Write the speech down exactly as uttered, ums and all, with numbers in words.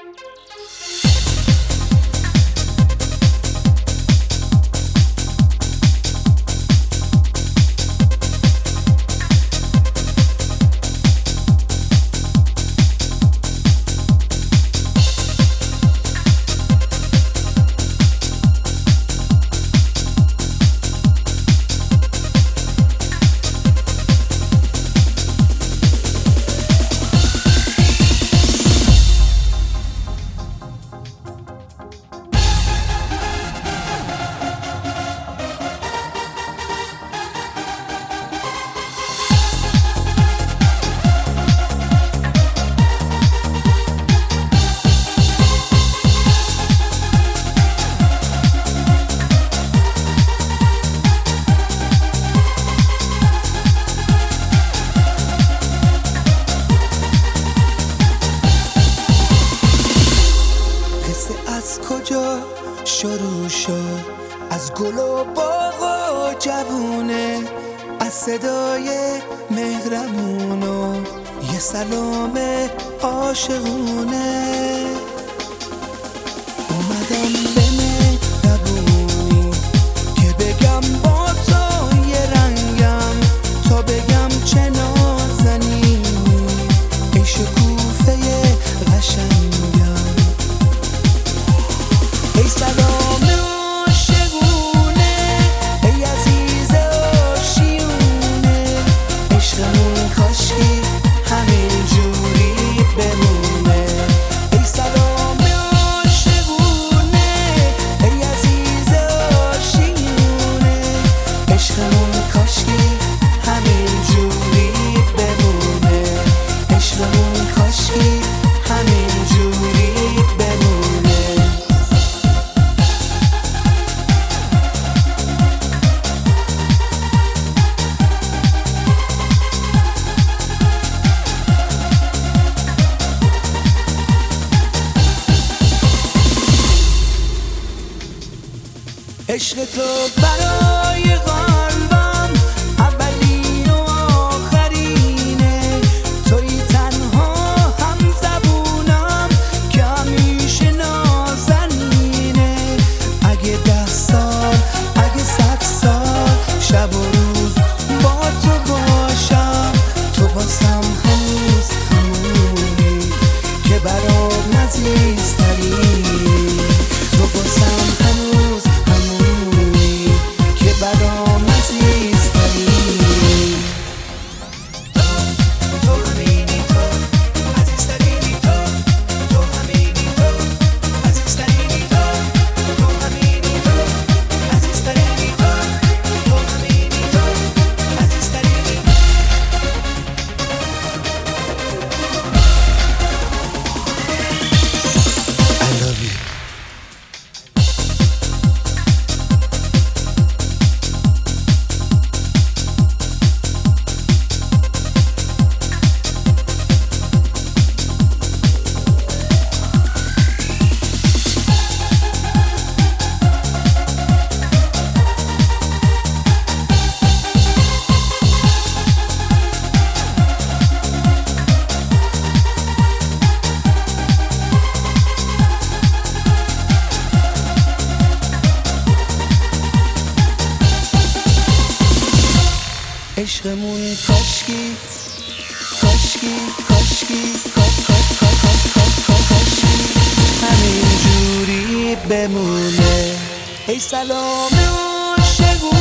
از کجا شروع شد؟ از گل و باغ و جوونه، از صدای مهرمون و یه سلام عاشقونه. اومدم به مهربونی که بگم با تو یه رنگم، تا بگم چه نازنی ای شکوفه قشنگم. ای سلام عاشقونه، ای عزیز آشیونه، عشقمون کاشکی همین جوری بمونه. ای سلام عاشقونه، ای عزیز آشیونه، عشقمون کاشکی همین جوری بمونه. عشقمون کاشکی همین جوری بمونه. عشق تو برای قلبم اولین و آخرینه، توی تنها هم زبونم که همیشه نازنینه. اگه ده سال اگه صد سال شب و روز با تو باشم، تو باسم هنوز همونی که برام عزیزتری. تو باسم هنوز همونی که برام عزیزتری. تو همینی، تو عزیزترینی، تو تو همینی، تو عزیزترینی، تو تو همینی، تو عزیزترینی، تو تو همینی، تو عزیزترینی. I love you. عشقمون کاشکی کاشکی کاشکی کاش کاش کاش کاش کاش کاشکی همین جوری بمونه. ای سلام عاشقون